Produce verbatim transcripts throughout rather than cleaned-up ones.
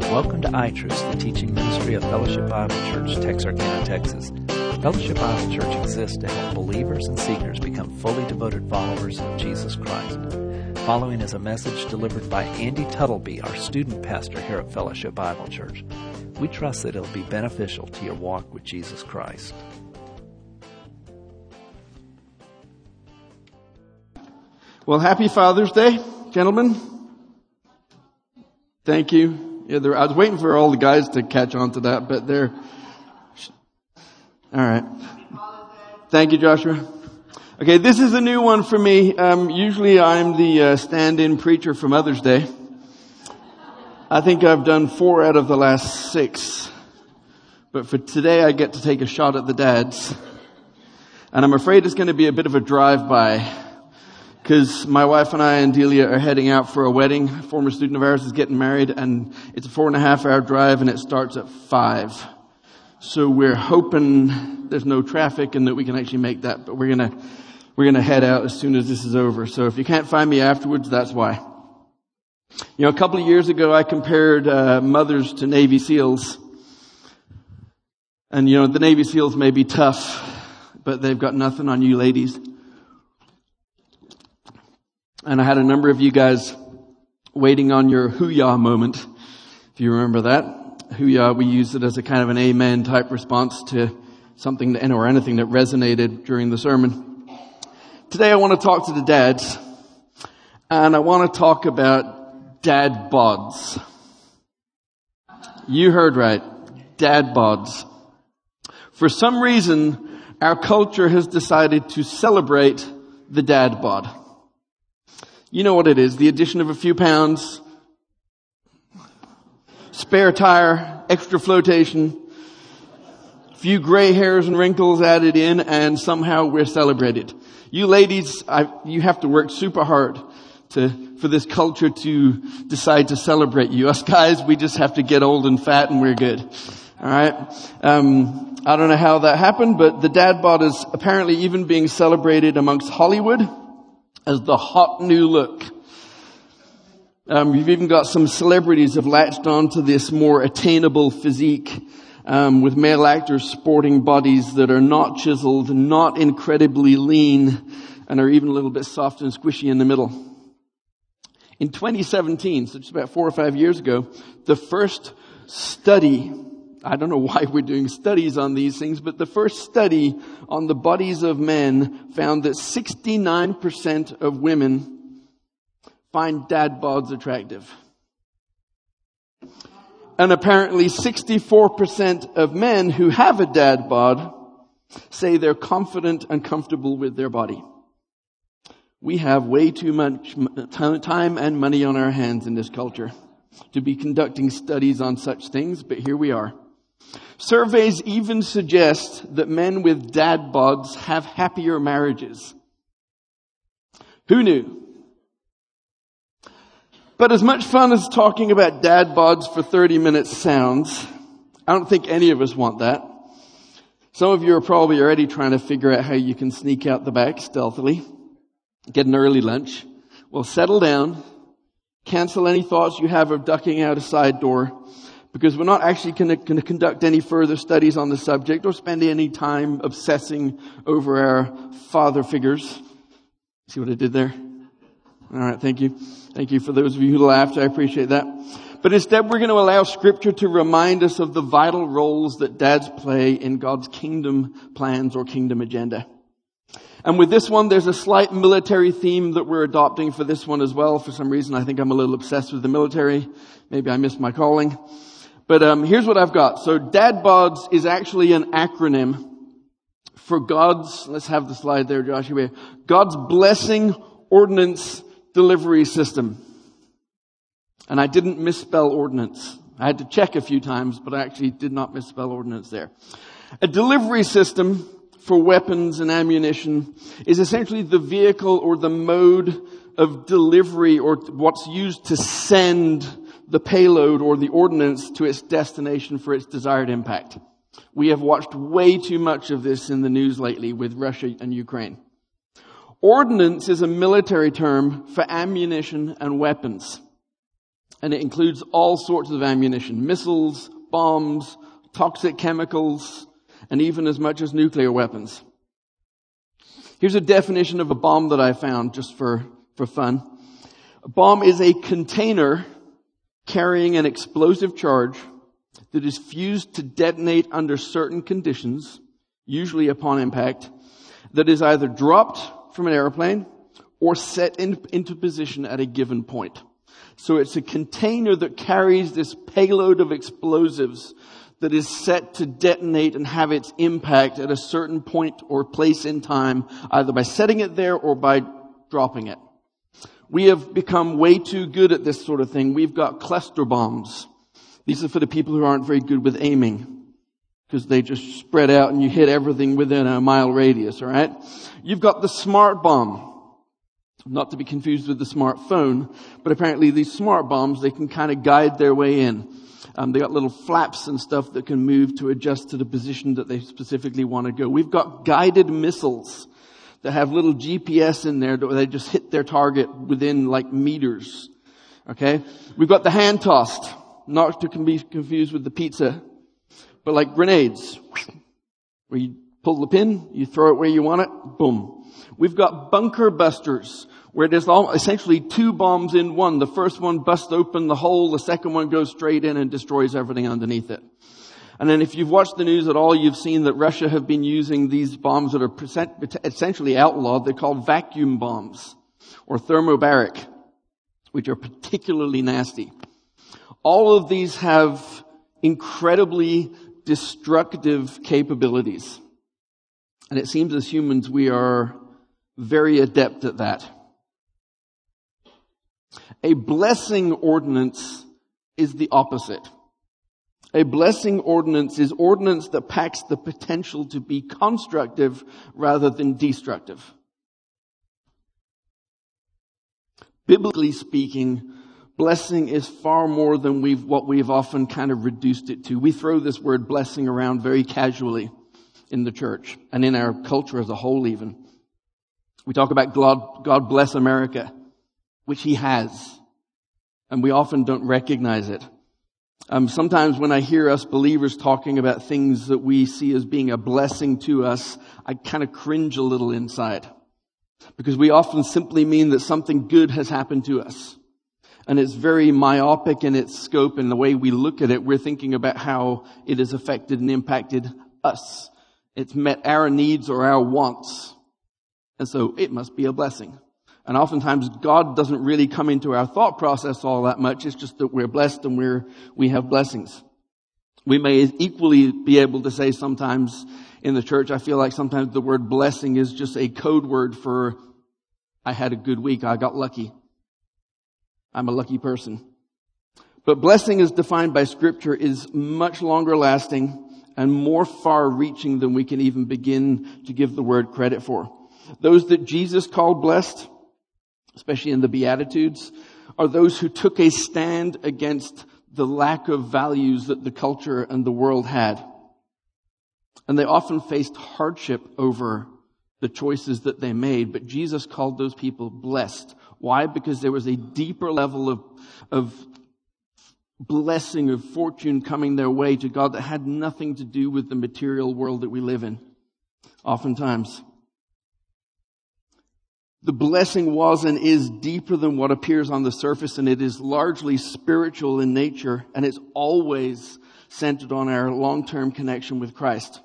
Welcome to iTruth, the teaching ministry of Fellowship Bible Church, Texarkana, Texas. Fellowship Bible Church exists to help believers and seekers become fully devoted followers of Jesus Christ. Following is a message delivered by Andy Tuttleby, our student pastor here at Fellowship Bible Church. We trust that it'll be beneficial to your walk with Jesus Christ. Well, happy Father's Day, gentlemen. Thank you. Yeah, there, I was waiting for all the guys to catch on to that, but they're... All right. Thank you, Joshua. Okay, this is a new one for me. Um, usually I'm the uh, stand-in preacher for Mother's Day. I think I've done four out of the last six. But for today, I get to take a shot at the dads. And I'm afraid it's going to be a bit of a drive-by. Because my wife and I and Delia are heading out for a wedding. A former student of ours is getting married, and it's a four and a half hour drive, and it starts at five. So we're hoping there's no traffic and that we can actually make that. But we're gonna we're gonna head out as soon as this is over. So if you can't find me afterwards, that's why. You know, a couple of years ago, I compared uh, mothers to Navy SEALs, and you know, the Navy SEALs may be tough, but they've got nothing on you ladies. And I had a number of you guys waiting on your hoo-yah moment, if you remember that. Hoo-yah, we used it as a kind of an amen type response to something that, or anything that resonated during the sermon. Today I want to talk to the dads, and I want to talk about dad bods. You heard right, dad bods. For some reason, our culture has decided to celebrate the dad bod. You know what it is, the addition of a few pounds, spare tire, extra flotation, a few gray hairs and wrinkles added in, and somehow we're celebrated. You ladies, I, you have to work super hard to for this culture to decide to celebrate you. Us guys, we just have to get old and fat and we're good. Alright? Um, I don't know how that happened, but the dad bod is apparently even being celebrated amongst Hollywood as the hot new look. Um, you've even got some celebrities have latched on to this more attainable physique, um, with male actors sporting bodies that are not chiseled, not incredibly lean, and are even a little bit soft and squishy in the middle. In twenty seventeen, so just about four or five years ago, the first study, I don't know why we're doing studies on these things, but the first study on the bodies of men found that sixty-nine percent of women find dad bods attractive. And apparently sixty-four percent of men who have a dad bod say they're confident and comfortable with their body. We have way too much time and money on our hands in this culture to be conducting studies on such things, but here we are. Surveys even suggest that men with dad bods have happier marriages. Who knew? But as much fun as talking about dad bods for thirty minutes sounds, I don't think any of us want that. Some of you are probably already trying to figure out how you can sneak out the back stealthily, get an early lunch. Well, settle down, cancel any thoughts you have of ducking out a side door, because we're not actually going to conduct any further studies on the subject or spend any time obsessing over our father figures. See what I did there? All right, thank you. Thank you for those of you who laughed. I appreciate that. But instead, we're going to allow Scripture to remind us of the vital roles that dads play in God's kingdom plans or kingdom agenda. And with this one, there's a slight military theme that we're adopting for this one as well. For some reason, I think I'm a little obsessed with the military. Maybe I missed my calling. But um, here's what I've got. So dad bods is actually an acronym for God's, let's have the slide there, Joshua, God's blessing ordinance delivery system. And I didn't misspell ordinance. I had to check a few times, but I actually did not misspell ordinance there. A delivery system for weapons and ammunition is essentially the vehicle or the mode of delivery or what's used to send the payload or the ordnance to its destination for its desired impact. We have watched way too much of this in the news lately with Russia and Ukraine. Ordnance is a military term for ammunition and weapons. And it includes all sorts of ammunition, missiles, bombs, toxic chemicals, and even as much as nuclear weapons. Here's a definition of a bomb that I found just for, for fun. A bomb is a container carrying an explosive charge that is fused to detonate under certain conditions, usually upon impact, that is either dropped from an airplane or set in, into position at a given point. So it's a container that carries this payload of explosives that is set to detonate and have its impact at a certain point or place in time, either by setting it there or by dropping it. We have become way too good at this sort of thing. We've got cluster bombs. These are for the people who aren't very good with aiming, because they just spread out and you hit everything within a mile radius, all right? You've got the smart bomb. Not to be confused with the smartphone, but apparently these smart bombs, they can kind of guide their way in. Um, they got little flaps and stuff that can move to adjust to the position that they specifically want to go. We've got guided missiles that have little G P S in there that they just hit their target within like meters. Okay? We've got the hand tossed, not to be confused with the pizza, but like grenades, where you pull the pin, you throw it where you want it, boom. We've got bunker busters, where there's essentially two bombs in one. The first one busts open the hole, the second one goes straight in and destroys everything underneath it. And then if you've watched the news at all, you've seen that Russia have been using these bombs that are essentially outlawed. They're called vacuum bombs, or thermobaric, which are particularly nasty. All of these have incredibly destructive capabilities. And it seems as humans we are very adept at that. A blessing ordinance is the opposite. A blessing ordinance is ordinance that packs the potential to be constructive rather than destructive. Biblically speaking, blessing is far more than we've, what we've often kind of reduced it to. We throw this word blessing around very casually in the church and in our culture as a whole even. We talk about God, God bless America, which He has, and we often don't recognize it. Um, sometimes when I hear us believers talking about things that we see as being a blessing to us, I kind of cringe a little inside, because we often simply mean that something good has happened to us. And it's very myopic in its scope and the way we look at it. We're thinking about how it has affected and impacted us. It's met our needs or our wants. And so it must be a blessing. And oftentimes God doesn't really come into our thought process all that much. It's just that we're blessed and we're, we have blessings. We may equally be able to say sometimes in the church, I feel like sometimes the word blessing is just a code word for, I had a good week, I got lucky. I'm a lucky person. But blessing as defined by Scripture is much longer lasting and more far reaching than we can even begin to give the word credit for. Those that Jesus called blessed, especially in the Beatitudes, are those who took a stand against the lack of values that the culture and the world had. And they often faced hardship over the choices that they made, but Jesus called those people blessed. Why? Because there was a deeper level of, of blessing, of fortune coming their way to God that had nothing to do with the material world that we live in, oftentimes. The blessing was and is deeper than what appears on the surface, and it is largely spiritual in nature, and it's always centered on our long-term connection with Christ.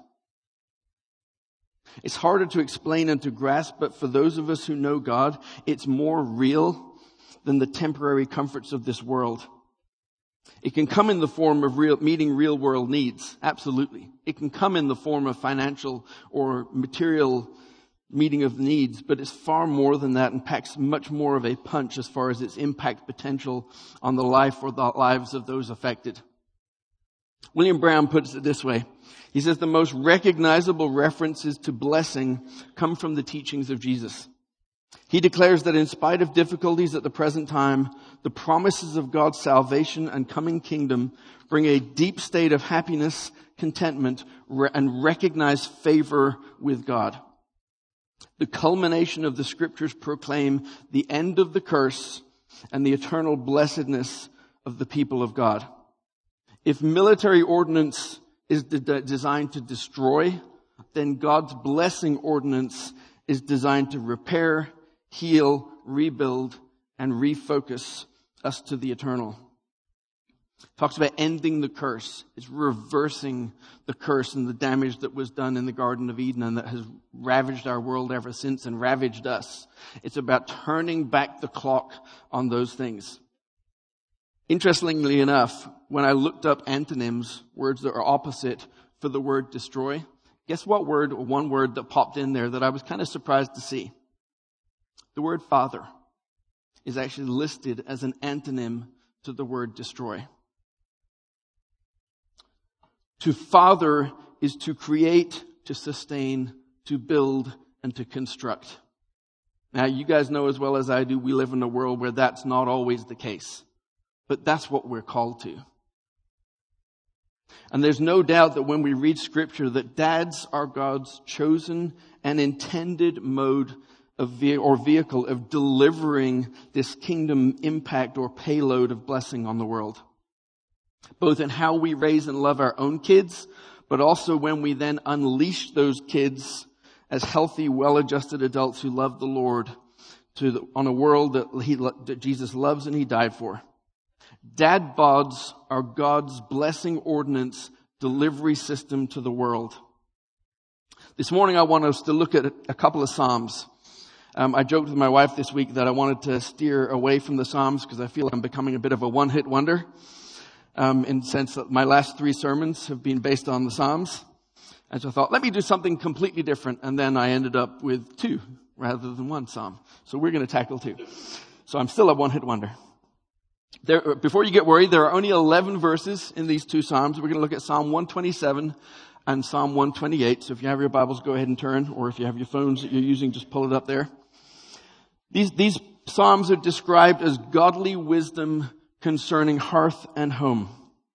It's harder to explain and to grasp, but for those of us who know God, it's more real than the temporary comforts of this world. It can come in the form of real, meeting real world needs. Absolutely. It can come in the form of financial or material meeting of needs, but it's far more than that and packs much more of a punch as far as its impact potential on the life or the lives of those affected. William Brown puts it this way. He says the most recognizable references to blessing come from the teachings of Jesus. He declares that in spite of difficulties at the present time, the promises of God's salvation and coming kingdom bring a deep state of happiness, contentment, and recognized favor with God. The culmination of the Scriptures proclaim the end of the curse and the eternal blessedness of the people of God. If military ordinance is de- designed to destroy, then God's blessing ordinance is designed to repair, heal, rebuild, and refocus us to the eternal. Talks about ending the curse. It's reversing the curse and the damage that was done in the Garden of Eden and that has ravaged our world ever since and ravaged us. It's about turning back the clock on those things. Interestingly enough, when I looked up antonyms, words that are opposite for the word destroy, guess what word, or one word that popped in there that I was kind of surprised to see? The word father is actually listed as an antonym to the word destroy. To father is to create, to sustain, to build, and to construct. Now, you guys know as well as I do, we live in a world where that's not always the case. But that's what we're called to. And there's no doubt that when we read Scripture, that dads are God's chosen and intended mode of ve- or vehicle of delivering this kingdom impact or payload of blessing on the world. Both in how we raise and love our own kids, but also when we then unleash those kids as healthy, well-adjusted adults who love the Lord to the, on a world that, he, that Jesus loves and He died for. Dad bods are God's blessing ordinance delivery system to the world. This morning I want us to look at a couple of Psalms. Um, I joked with my wife this week that I wanted to steer away from the Psalms because I feel I'm becoming a bit of a one-hit wonder. Um, in the sense that my last three sermons have been based on the Psalms. And so I thought, let me do something completely different. And then I ended up with two rather than one Psalm. So we're going to tackle two. So I'm still a one-hit wonder. There, before you get worried, there are only eleven verses in these two Psalms. We're going to look at Psalm one twenty-seven and Psalm one twenty-eight. So if you have your Bibles, go ahead and turn. Or if you have your phones that you're using, just pull it up there. These, these Psalms are described as godly wisdom concerning hearth and home.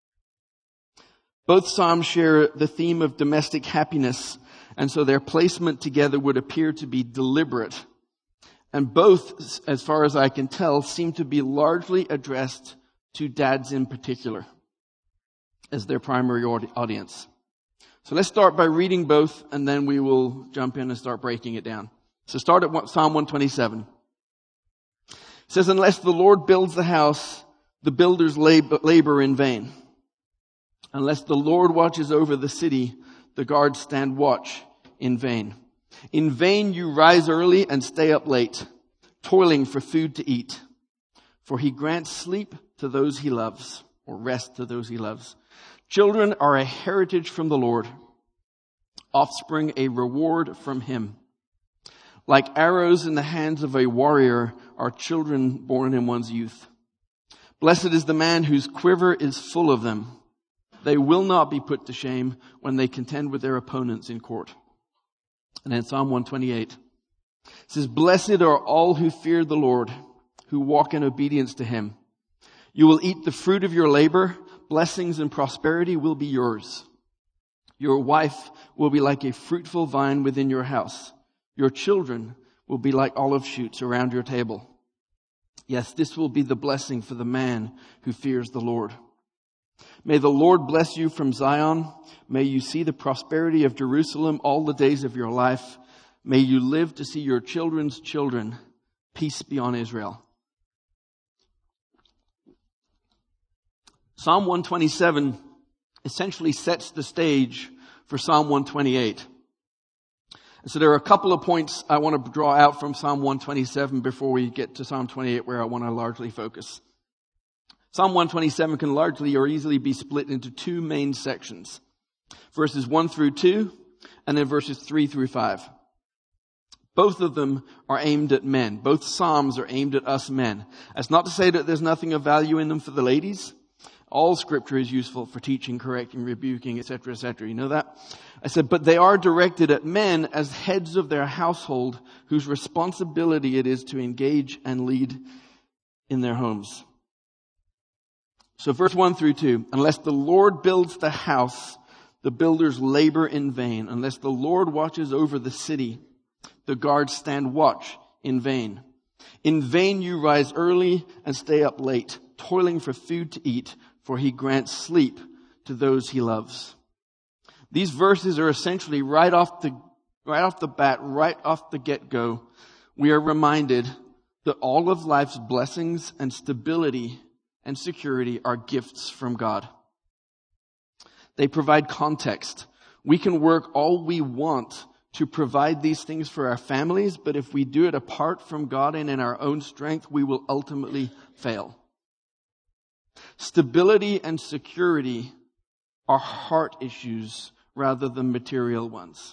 Both Psalms share the theme of domestic happiness, and so their placement together would appear to be deliberate. And both, as far as I can tell, seem to be largely addressed to dads in particular as their primary audience. So let's start by reading both, and then we will jump in and start breaking it down. So start at Psalm one twenty-seven. It says, unless the Lord builds the house, the builders labor in vain. Unless the Lord watches over the city, the guards stand watch in vain. In vain you rise early and stay up late, toiling for food to eat. For He grants sleep to those He loves, or rest to those He loves. Children are a heritage from the Lord, offspring a reward from Him. Like arrows in the hands of a warrior are children born in one's youth. Blessed is the man whose quiver is full of them. They will not be put to shame when they contend with their opponents in court. And then Psalm one twenty-eight says, blessed are all who fear the Lord, who walk in obedience to Him. You will eat the fruit of your labor. Blessings and prosperity will be yours. Your wife will be like a fruitful vine within your house. Your children will be like olive shoots around your table. Yes, this will be the blessing for the man who fears the Lord. May the Lord bless you from Zion. May you see the prosperity of Jerusalem all the days of your life. May you live to see your children's children. Peace be on Israel. Psalm one twenty-seven essentially sets the stage for Psalm one twenty-eight. So there are a couple of points I want to draw out from Psalm one twenty-seven before we get to Psalm twenty-eight, where I want to largely focus. Psalm one twenty-seven can largely or easily be split into two main sections. Verses one through two, and then verses three through five. Both of them are aimed at men. Both Psalms are aimed at us men. That's not to say that there's nothing of value in them for the ladies. All Scripture is useful for teaching, correcting, rebuking, et cetera, et cetera. You know that? I said, but they are directed at men as heads of their household, whose responsibility it is to engage and lead in their homes. So verse one through two, unless the Lord builds the house, the builders labor in vain. Unless the Lord watches over the city, the guards stand watch in vain. In vain you rise early and stay up late, toiling for food to eat, for he grants sleep to those he loves. These verses are essentially right off the, right off the bat, right off the get-go, we are reminded that all of life's blessings and stability and security are gifts from God. They provide context. We can work all we want to provide these things for our families, but if we do it apart from God and in our own strength, we will ultimately fail. Stability and security are heart issues rather than material ones.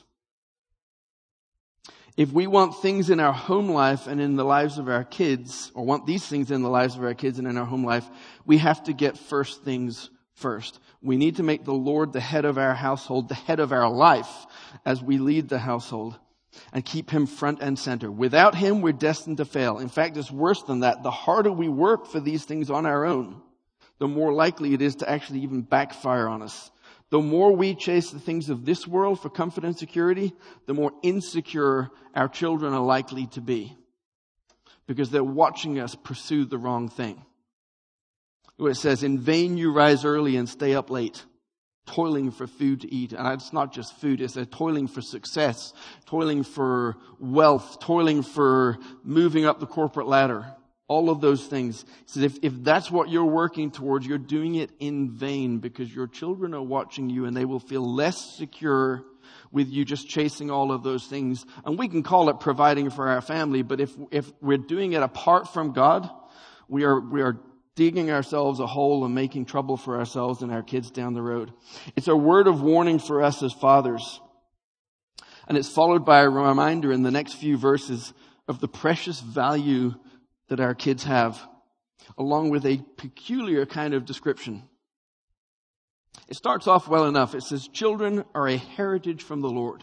If we want things in our home life and in the lives of our kids, or want these things in the lives of our kids and in our home life, we have to get first things first. We need to make the Lord the head of our household, the head of our life as we lead the household, and keep him front and center. Without him, we're destined to fail. In fact, it's worse than that. The harder we work for these things on our own, the more likely it is to actually even backfire on us. The more we chase the things of this world for comfort and security, the more insecure our children are likely to be, because they're watching us pursue the wrong thing. Where it says, in vain you rise early and stay up late, toiling for food to eat. And it's not just food, it's a toiling for success, toiling for wealth, toiling for moving up the corporate ladder. All of those things. He says, if, if that's what you're working towards, you're doing it in vain, because your children are watching you and they will feel less secure with you just chasing all of those things. And we can call it providing for our family, but if, if we're doing it apart from God, we are, we are digging ourselves a hole and making trouble for ourselves and our kids down the road. It's a word of warning for us as fathers. And it's followed by a reminder in the next few verses of the precious value that our kids have, along with a peculiar kind of description. It starts off well enough. It says, children are a heritage from the Lord.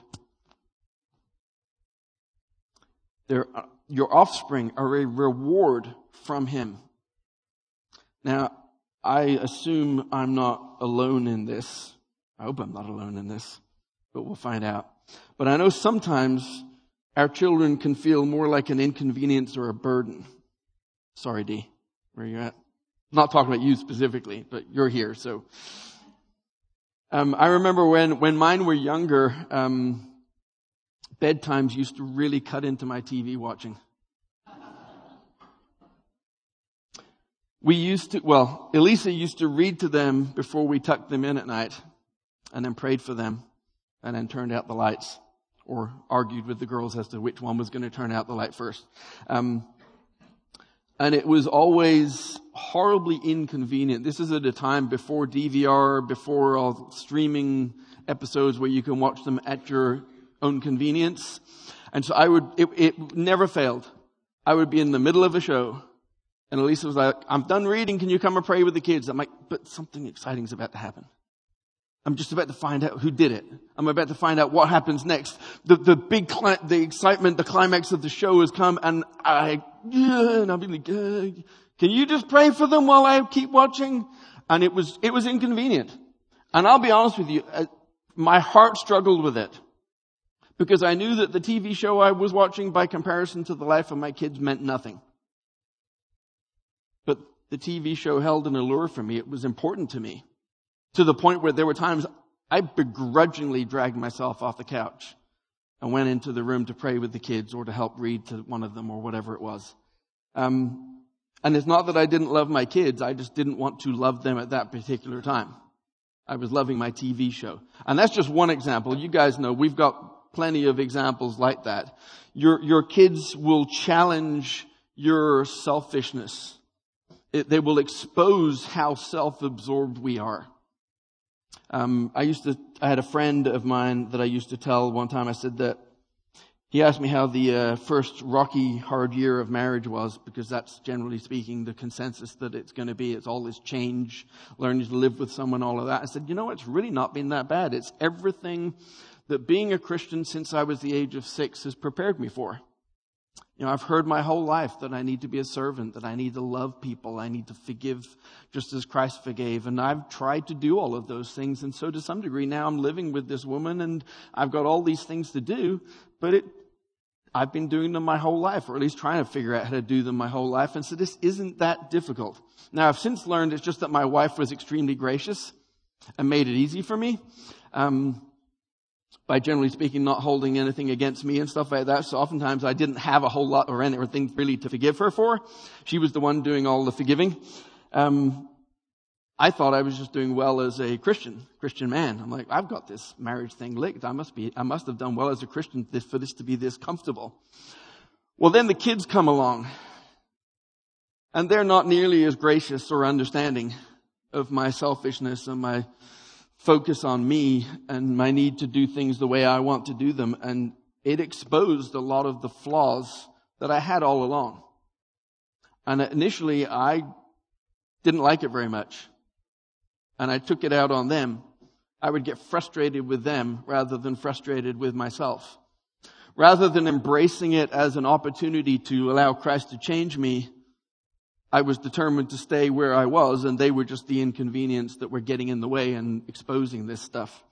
They're, your offspring are a reward from him. Now, I assume I'm not alone in this. I hope I'm not alone in this, but we'll find out. But I know sometimes our children can feel more like an inconvenience or a burden. Sorry, D, where you at? I'm not talking about you specifically, but you're here, so. Um, I remember when, when mine were younger, um, bedtimes used to really cut into my T V watching. We used to, well, Elisa used to read to them before we tucked them in at night, and then prayed for them, and then turned out the lights, or argued with the girls as to which one was going to turn out the light first. Um, And it was always horribly inconvenient. This is at a time before D V R, before all streaming episodes where you can watch them at your own convenience. And so I would, it, it never failed. I would be in the middle of a show, and Elisa was like, I'm done reading, can you come and pray with the kids? I'm like, but something exciting is about to happen. I'm just about to find out who did it. I'm about to find out what happens next. The, the big, cli- the excitement, the climax of the show has come, and I, yeah, and I'll be like, uh, can you just pray for them while I keep watching? And it was, it was inconvenient. And I'll be honest with you, uh, my heart struggled with it, because I knew that the T V show I was watching, by comparison to the life of my kids, meant nothing. But the T V show held an allure for me. It was important to me. To the point where there were times I begrudgingly dragged myself off the couch and went into the room to pray with the kids, or to help read to one of them, or whatever it was. Um, and it's not that I didn't love my kids. I just didn't want to love them at that particular time. I was loving my T V show. And that's just one example. You guys know we've got plenty of examples like that. Your, your kids will challenge your selfishness. It, they will expose how self-absorbed we are. Um, I used to, I had a friend of mine that I used to tell one time, I said that he asked me how the uh, first rocky, hard year of marriage was, because that's generally speaking the consensus that it's going to be. It's all this change, learning to live with someone, all of that. I said, you know, it's really not been that bad. It's everything that being a Christian since I was the age of six has prepared me for. You know, I've heard my whole life that I need to be a servant, that I need to love people, I need to forgive just as Christ forgave. And I've tried to do all of those things. And so to some degree now I'm living with this woman, and I've got all these things to do, but it, I've been doing them my whole life, or at least trying to figure out how to do them my whole life. And so this isn't that difficult. Now, I've since learned it's just that my wife was extremely gracious and made it easy for me. Um, by generally speaking, not holding anything against me and stuff like that. So oftentimes I didn't have a whole lot or anything really to forgive her for. She was the one doing all the forgiving. Um, I thought I was just doing well as a Christian, Christian man. I'm like, I've got this marriage thing licked. I must be, I must have done well as a Christian for this to be this comfortable. Well, then the kids come along, and they're not nearly as gracious or understanding of my selfishness and my focus on me and my need to do things the way I want to do them. And it exposed a lot of the flaws that I had all along. And initially, I didn't like it very much. And I took it out on them. I would get frustrated with them rather than frustrated with myself. Rather than embracing it as an opportunity to allow Christ to change me, I was determined to stay where I was, and they were just the inconvenience that were getting in the way and exposing this stuff.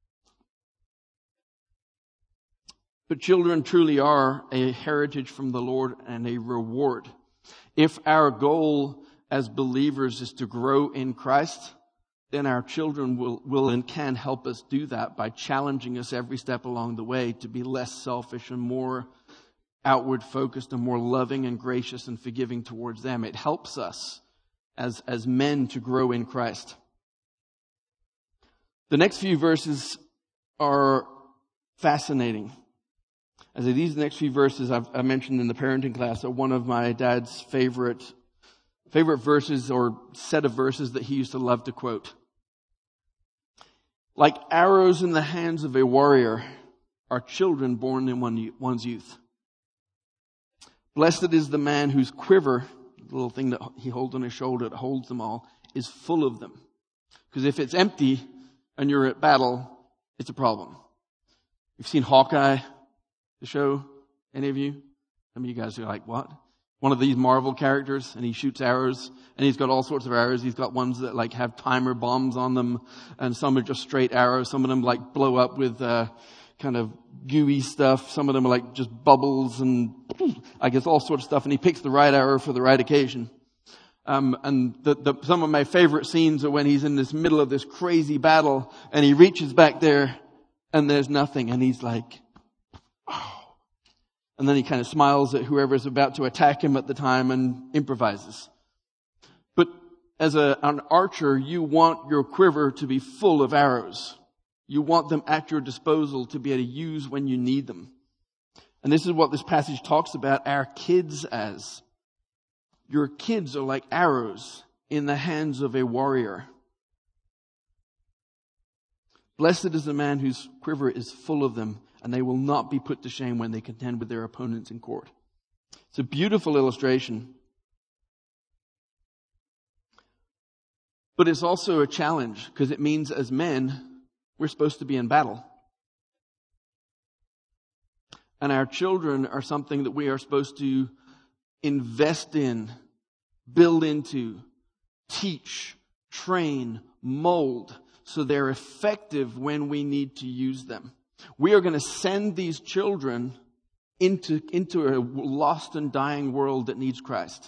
But children truly are a heritage from the Lord and a reward. If our goal as believers is to grow in Christ, then our children will, will and can help us do that by challenging us every step along the way to be less selfish and more outward focused and more loving and gracious and forgiving towards them. It helps us as, as men to grow in Christ. The next few verses are fascinating. As these next few verses I've, I mentioned in the parenting class are one of my dad's favorite favorite verses or set of verses that he used to love to quote. Like arrows in the hands of a warrior are children born in one, one's youth. Blessed is the man whose quiver, the little thing that he holds on his shoulder that holds them all, is full of them. Because if it's empty and you're at battle, it's a problem. You've seen Hawkeye, the show? Any of you? Some of you guys are like, what? One of these Marvel characters, and he shoots arrows, and he's got all sorts of arrows. He's got ones that like have timer bombs on them, and some are just straight arrows. Some of them like blow up with uh, kind of gooey stuff. Some of them are like just bubbles and I guess all sorts of stuff. And he picks the right arrow for the right occasion. Um, and the, the, some of my favorite scenes are when he's in this middle of this crazy battle, and he reaches back there, and there's nothing, and he's like, oh. And then he kind of smiles at whoever's about to attack him at the time and improvises. But as a, an archer, you want your quiver to be full of arrows. You want them at your disposal to be able to use when you need them. And this is what this passage talks about our kids as. Your kids are like arrows in the hands of a warrior. Blessed is the man whose quiver is full of them, and they will not be put to shame when they contend with their opponents in court. It's a beautiful illustration. But it's also a challenge, because it means as men, we're supposed to be in battle. And our children are something that we are supposed to invest in, build into, teach, train, mold, so they're effective when we need to use them. We are going to send these children into, into a lost and dying world that needs Christ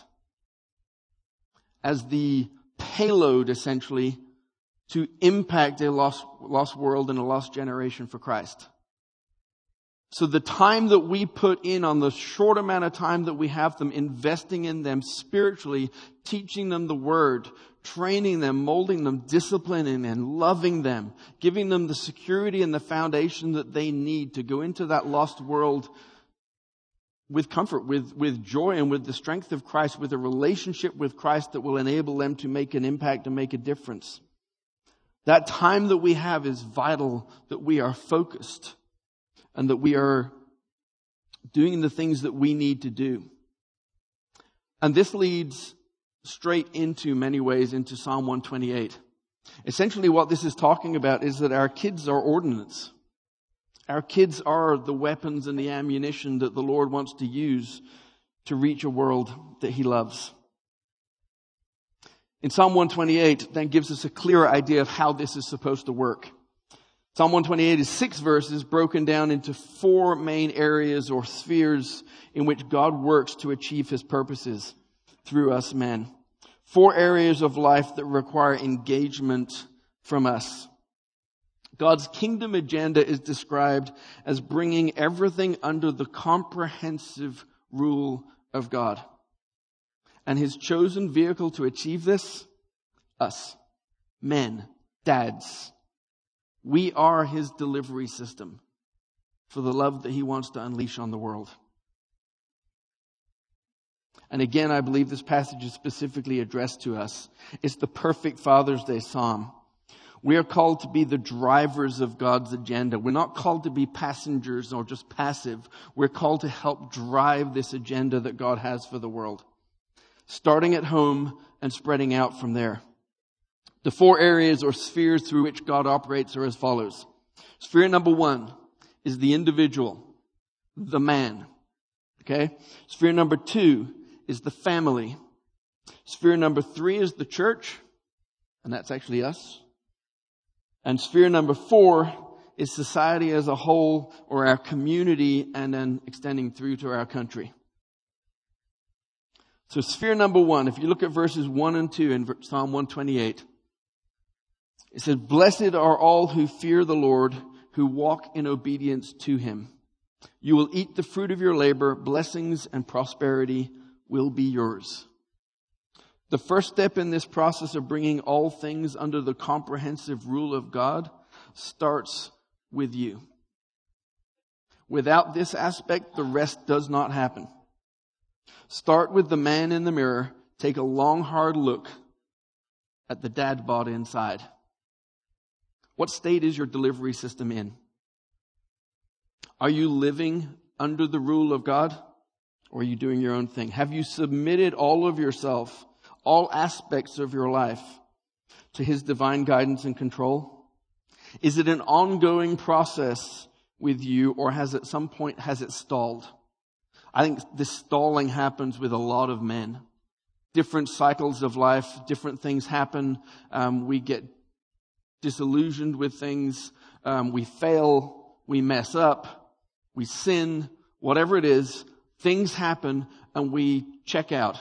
as the payload, essentially, to impact a lost, lost world and a lost generation for Christ. So the time that we put in on the short amount of time that we have them, investing in them spiritually, teaching them the Word, training them, molding them, disciplining them, loving them, giving them the security and the foundation that they need to go into that lost world with comfort, with, with joy, and with the strength of Christ, with a relationship with Christ that will enable them to make an impact and make a difference. That time that we have is vital, that we are focused and that we are doing the things that we need to do. And this leads straight into, many ways, into Psalm one twenty-eight. Essentially what this is talking about is that our kids are ordnance. Our kids are the weapons and the ammunition that the Lord wants to use to reach a world that He loves. In Psalm one twenty-eight, then gives us a clearer idea of how this is supposed to work. Psalm one twenty-eight is six verses broken down into four main areas or spheres in which God works to achieve his purposes through us men. Four areas of life that require engagement from us. God's kingdom agenda is described as bringing everything under the comprehensive rule of God. And his chosen vehicle to achieve this? Us. Men. Dads. We are his delivery system for the love that he wants to unleash on the world. And again, I believe this passage is specifically addressed to us. It's the perfect Father's Day psalm. We are called to be the drivers of God's agenda. We're not called to be passengers or just passive. We're called to help drive this agenda that God has for the world, starting at home and spreading out from there. The four areas or spheres through which God operates are as follows. Sphere number one is the individual, the man. Okay? Sphere number two is the family. Sphere number three is the church, and that's actually us. And sphere number four is society as a whole, or our community, and then extending through to our country. So sphere number one, if you look at verses one and two in Psalm one twenty-eight, it says, "Blessed are all who fear the Lord, who walk in obedience to him. You will eat the fruit of your labor. Blessings and prosperity will be yours." The first step in this process of bringing all things under the comprehensive rule of God starts with you. Without this aspect, the rest does not happen. Start with the man in the mirror. Take a long, hard look at the dad bod inside. What state is your delivery system in? Are you living under the rule of God? Or are you doing your own thing? Have you submitted all of yourself, all aspects of your life, to his divine guidance and control? Is it an ongoing process with you, or has at some point has it stalled? I think this stalling happens with a lot of men. Different cycles of life, different things happen. Um, we get disillusioned with things. Um, we fail. We mess up. We sin. Whatever it is, things happen and we check out.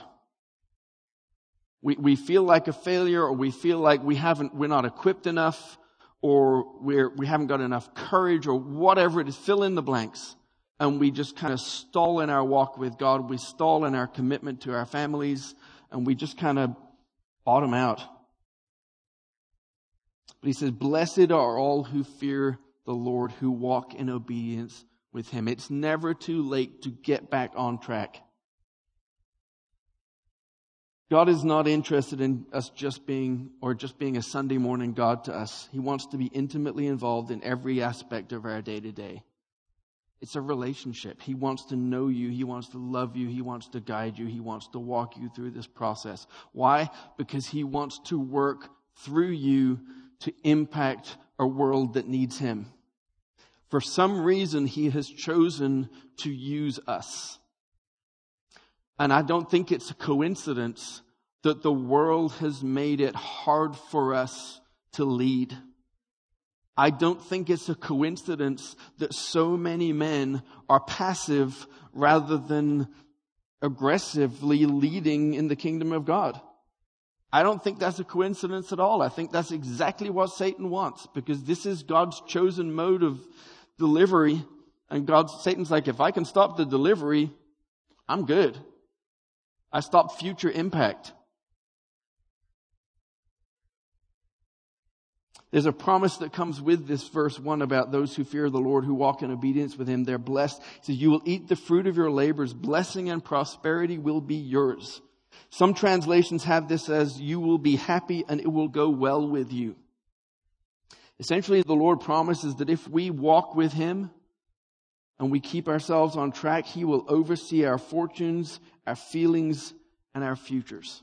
We we feel like a failure, or we feel like we haven't, we're not equipped enough, or we're we haven't got enough courage, or whatever it is. Fill in the blanks. And we just kind of stall in our walk with God. We stall in our commitment to our families, and we just kind of bottom out. But he says, "Blessed are all who fear the Lord, who walk in obedience with him." It's never too late to get back on track. God is not interested in us just being, or just being a Sunday morning God to us. He wants to be intimately involved in every aspect of our day-to-day. It's a relationship. He wants to know you. He wants to love you. He wants to guide you. He wants to walk you through this process. Why? Because he wants to work through you to impact a world that needs him. For some reason, he has chosen to use us. And I don't think it's a coincidence that the world has made it hard for us to lead. I don't think it's a coincidence that so many men are passive rather than aggressively leading in the kingdom of God. I don't think that's a coincidence at all. I think that's exactly what Satan wants, because this is God's chosen mode of delivery. And God, Satan's like, if I can stop the delivery, I'm good. I stop future impact. There's a promise that comes with this verse one about those who fear the Lord, who walk in obedience with him. They're blessed. It says, "You will eat the fruit of your labors. Blessing and prosperity will be yours." Some translations have this as, "You will be happy and it will go well with you." Essentially, the Lord promises that if we walk with him and we keep ourselves on track, he will oversee our fortunes, our feelings, and our futures.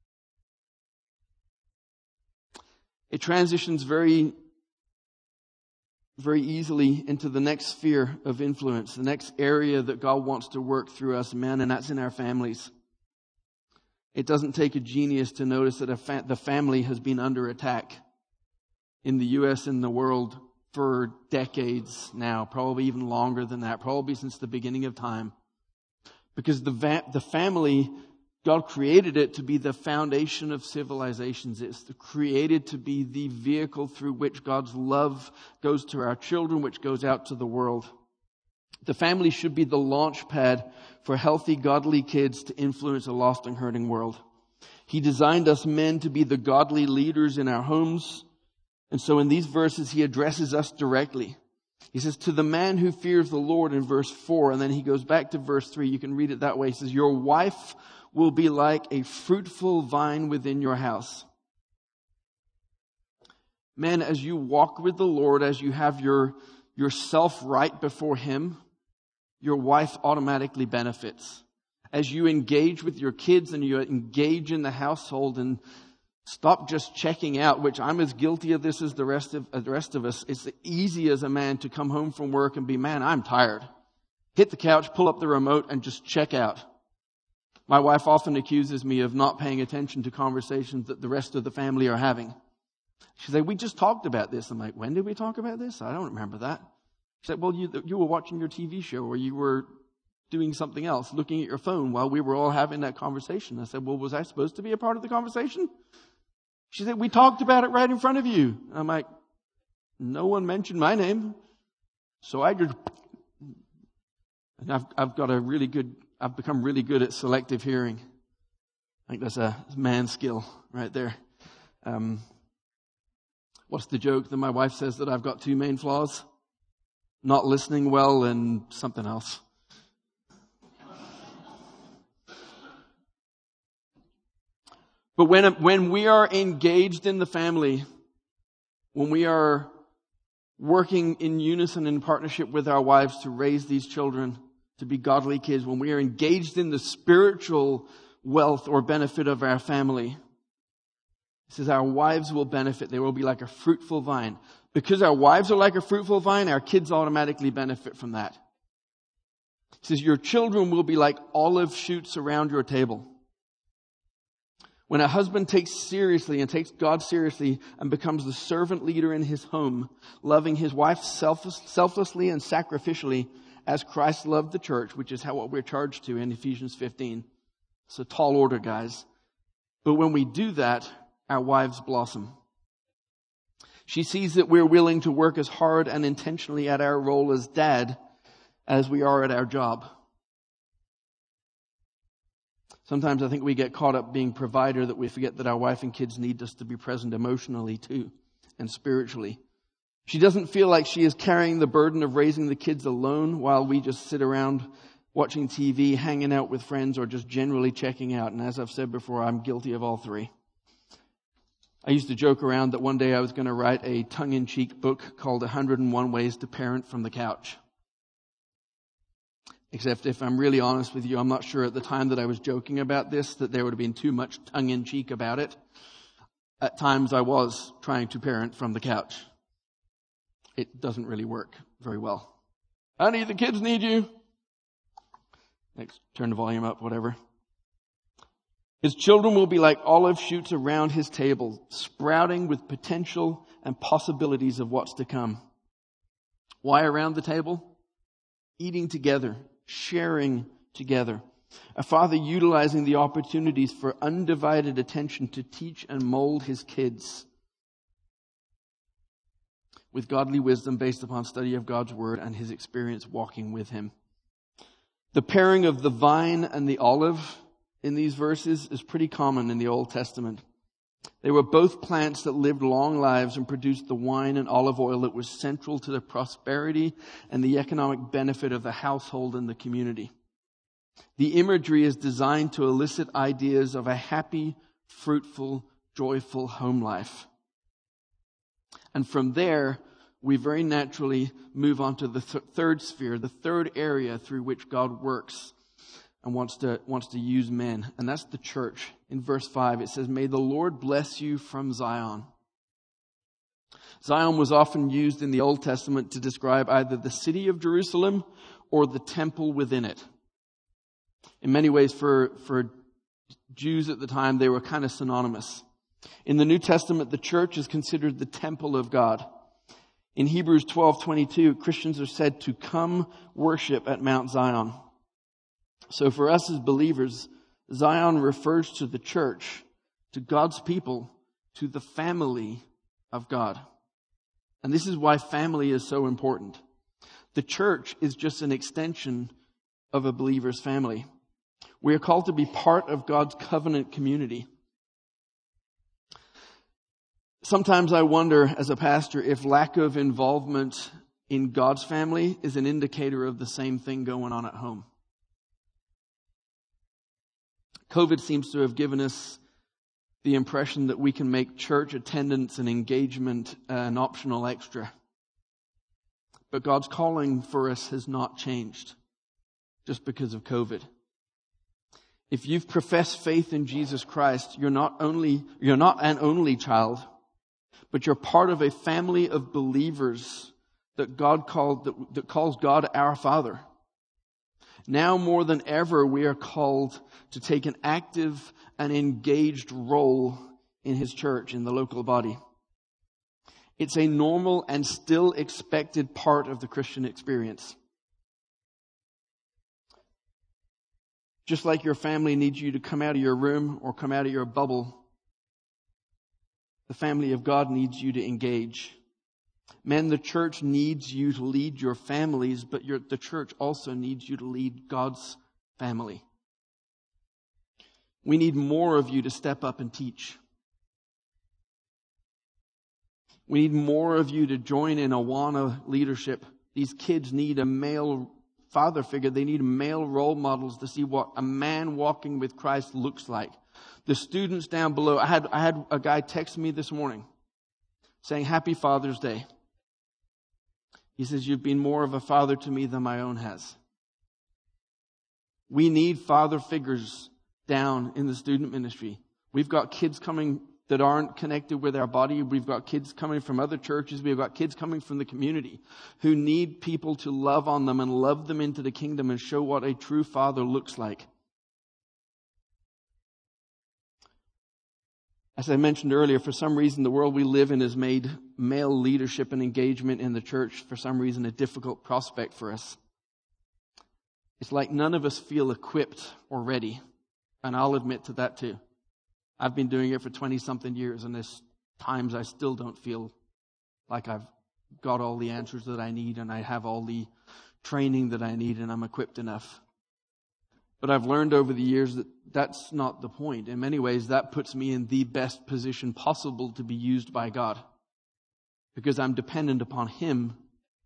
It transitions very, very easily into the next sphere of influence, the next area that God wants to work through us men, and that's in our families. It doesn't take a genius to notice that a fa- the family has been under attack in the U S and the world for decades now, probably even longer than that, probably since the beginning of time. Because the va- the family, God created it to be the foundation of civilizations. It's created to be the vehicle through which God's love goes to our children, which goes out to the world. The family should be the launch pad for healthy, godly kids to influence a lost and hurting world. He designed us men to be the godly leaders in our homes. And so in these verses, he addresses us directly. He says, to the man who fears the Lord in verse four, and then he goes back to verse three. You can read it that way. He says, your wife will be like a fruitful vine within your house. Men, as you walk with the Lord, as you have your yourself right before him, your wife automatically benefits. As you engage with your kids and you engage in the household and stop just checking out, which I'm as guilty of this as the rest of, as the rest of us. It's easy as a man to come home from work and be, man, I'm tired. Hit the couch, pull up the remote, and just check out. My wife often accuses me of not paying attention to conversations that the rest of the family are having. She's like, we just talked about this. I'm like, when did we talk about this? I don't remember that. She said, well, you, you were watching your T V show or you were doing something else, looking at your phone while we were all having that conversation. I said, well, was I supposed to be a part of the conversation? She said, we talked about it right in front of you. I'm like, no one mentioned my name. So I just, and I've, I've got a really good, I've become really good at selective hearing. I think that's a man skill right there. Um, what's the joke that my wife says that I've got two main flaws? Not listening well and something else. But when, when we are engaged in the family, when we are working in unison in partnership with our wives to raise these children to be godly kids, when we are engaged in the spiritual wealth or benefit of our family, it says our wives will benefit. They will be like a fruitful vine. Because our wives are like a fruitful vine, our kids automatically benefit from that. It says your children will be like olive shoots around your table. When a husband takes seriously and takes God seriously and becomes the servant leader in his home, loving his wife selfless, selflessly and sacrificially as Christ loved the church, which is how what we're charged to in Ephesians fifteen. It's a tall order, guys. But when we do that, our wives blossom. She sees that we're willing to work as hard and intentionally at our role as dad as we are at our job. Sometimes I think we get caught up being provider that we forget that our wife and kids need us to be present emotionally too and spiritually. She doesn't feel like she is carrying the burden of raising the kids alone while we just sit around watching T V, hanging out with friends, or just generally checking out. And as I've said before, I'm guilty of all three. I used to joke around that one day I was going to write a tongue-in-cheek book called one hundred and one Ways to Parent from the Couch. Except if I'm really honest with you, I'm not sure at the time that I was joking about this that there would have been too much tongue-in-cheek about it. At times I was trying to parent from the couch. It doesn't really work very well. Honey, the kids need you. Next, turn the volume up, whatever. His children will be like olive shoots around his table, sprouting with potential and possibilities of what's to come. Why around the table? Eating together, sharing together. A father utilizing the opportunities for undivided attention to teach and mold his kids with godly wisdom based upon study of God's word and his experience walking with him. The pairing of the vine and the olive in these verses is pretty common in the Old Testament. They were both plants that lived long lives and produced the wine and olive oil that was central to the prosperity and the economic benefit of the household and the community. The imagery is designed to elicit ideas of a happy, fruitful, joyful home life. And from there, we very naturally move on to the th- third sphere, the third area through which God works and wants to wants to use men, and that's the church. In verse five, it says, "May the Lord bless you from Zion." Zion was often used in the Old Testament to describe either the city of Jerusalem or the temple within it. In many ways, for, for Jews at the time, they were kind of synonymous. In the New Testament, the church is considered the temple of God. In Hebrews twelve twenty-two, Christians are said to come worship at Mount Zion. So for us as believers, Zion refers to the church, to God's people, to the family of God. And this is why family is so important. The church is just an extension of a believer's family. We are called to be part of God's covenant community. Sometimes I wonder as a pastor if lack of involvement in God's family is an indicator of the same thing going on at home. COVID seems to have given us the impression that we can make church attendance and engagement an optional extra. But God's calling for us has not changed just because of COVID. If you've professed faith in Jesus Christ, you're not only, you're not an only child, but you're part of a family of believers that God called, that, that calls God our Father. Now more than ever, we are called to take an active and engaged role in His church, in the local body. It's a normal and still expected part of the Christian experience. Just like your family needs you to come out of your room or come out of your bubble, the family of God needs you to engage. Men, the church needs you to lead your families, but your, the church also needs you to lead God's family. We need more of you to step up and teach. We need more of you to join in Awana leadership. These kids need a male father figure. They need male role models to see what a man walking with Christ looks like. The students down below, I had I had a guy text me this morning saying, "Happy Father's Day." He says, "You've been more of a father to me than my own has." We need father figures down in the student ministry. We've got kids coming that aren't connected with our body. We've got kids coming from other churches. We've got kids coming from the community who need people to love on them and love them into the kingdom and show what a true father looks like. As I mentioned earlier, for some reason, the world we live in has made male leadership and engagement in the church, for some reason, a difficult prospect for us. It's like none of us feel equipped or ready. And I'll admit to that too. I've been doing it for twenty-something years, and there's times I still don't feel like I've got all the answers that I need, and I have all the training that I need, and I'm equipped enough. But I've learned over the years that that's not the point. In many ways, that puts me in the best position possible to be used by God, because I'm dependent upon Him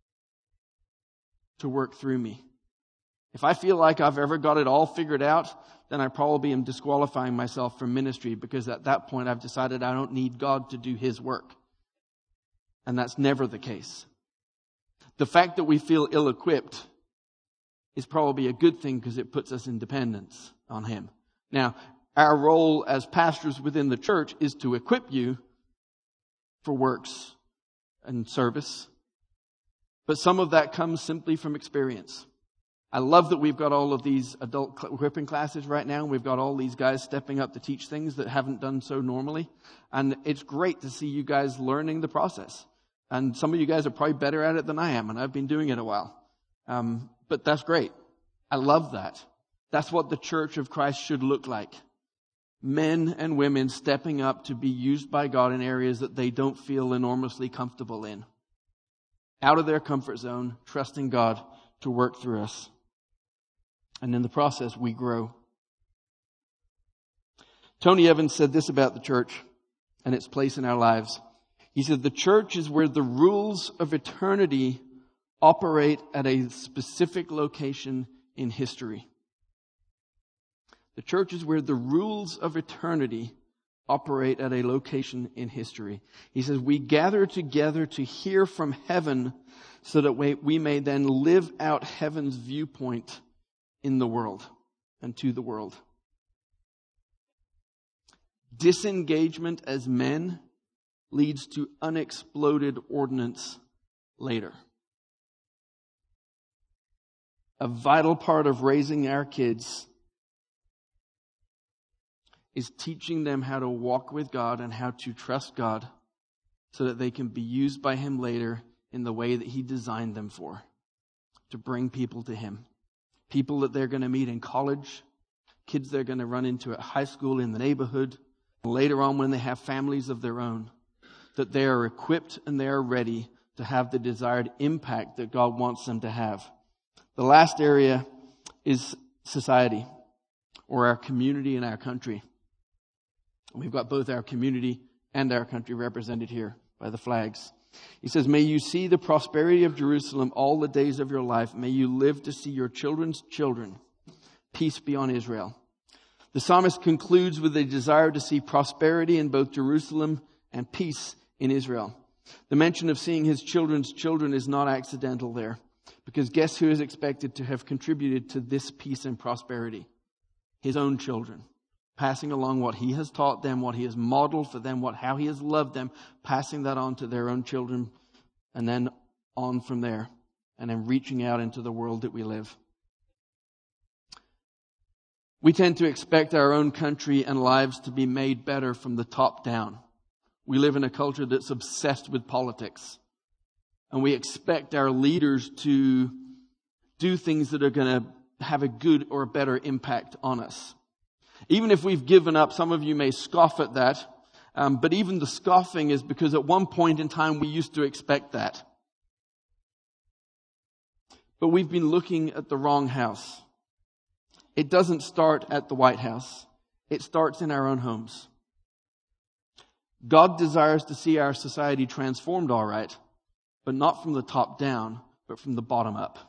to work through me. If I feel like I've ever got it all figured out, then I probably am disqualifying myself from ministry, because at that point I've decided I don't need God to do His work. And that's never the case. The fact that we feel ill-equipped is probably a good thing, because it puts us in dependence on Him. Now, our role as pastors within the church is to equip you for works and service. But some of that comes simply from experience. I love that we've got all of these adult equipping classes right now. We've got all these guys stepping up to teach things that haven't done so normally. And it's great to see you guys learning the process. And some of you guys are probably better at it than I am, and I've been doing it a while. Um, but that's great. I love that. That's what the church of Christ should look like. Men and women stepping up to be used by God in areas that they don't feel enormously comfortable in. Out of their comfort zone, trusting God to work through us. And in the process, we grow. Tony Evans said this about the church and its place in our lives. He said, "The church is where the rules of eternity operate at a specific location in history." The church is where the rules of eternity operate at a location in history. He says, "We gather together to hear from heaven so that we, we may then live out heaven's viewpoint in the world and to the world." Disengagement as men leads to unexploded ordnance later. A vital part of raising our kids is teaching them how to walk with God and how to trust God so that they can be used by Him later in the way that He designed them for, to bring people to Him. People that they're going to meet in college, kids they're going to run into at high school, in the neighborhood, and later on when they have families of their own, that they are equipped and they are ready to have the desired impact that God wants them to have. The last area is society, or our community and our country. We've got both our community and our country represented here by the flags. He says, may you see the prosperity of Jerusalem all the days of your life. May you live to see your children's children. Peace be on Israel. The psalmist concludes with a desire to see prosperity in both Jerusalem and peace in Israel. The mention of seeing his children's children is not accidental there, because guess who is expected to have contributed to this peace and prosperity? His own children. Passing along what he has taught them, what he has modeled for them, what how he has loved them, passing that on to their own children, and then on from there, and then reaching out into the world that we live. We tend to expect our own country and lives to be made better from the top down. We live in a culture that's obsessed with politics, and we expect our leaders to do things that are going to have a good or a better impact on us. Even if we've given up, some of you may scoff at that, um, but even the scoffing is because at one point in time we used to expect that. But we've been looking at the wrong house. It doesn't start at the White House. It starts in our own homes. God desires to see our society transformed, all right, but not from the top down, but from the bottom up.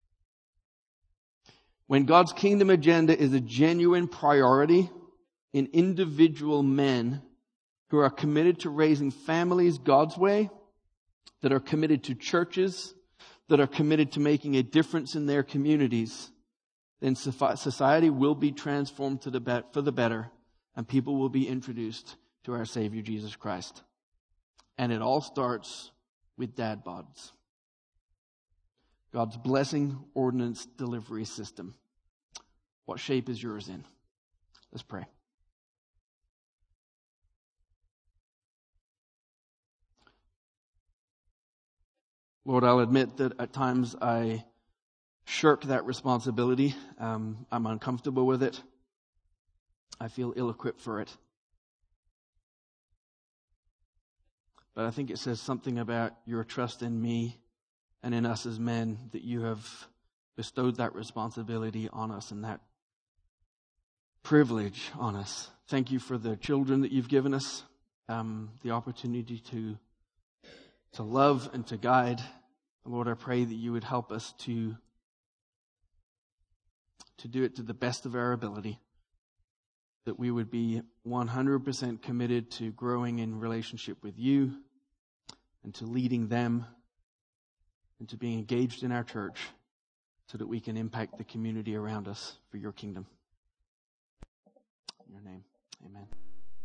When God's kingdom agenda is a genuine priority in individual men who are committed to raising families God's way, that are committed to churches, that are committed to making a difference in their communities, then society will be transformed to the be- for the better, and people will be introduced to our Savior Jesus Christ. And it all starts with dad bods. God's blessing ordinance delivery system. What shape is yours in? Let's pray. Lord, I'll admit that at times I shirk that responsibility. Um, I'm uncomfortable with it. I feel ill-equipped for it. But I think it says something about your trust in me and in us as men, that you have bestowed that responsibility on us and that privilege on us. Thank you for the children that you've given us, um, the opportunity to to love and to guide. Lord, I pray that you would help us to to do it to the best of our ability, that we would be one hundred percent committed to growing in relationship with you and to leading them and to being engaged in our church so that we can impact the community around us for your kingdom. In your name, amen.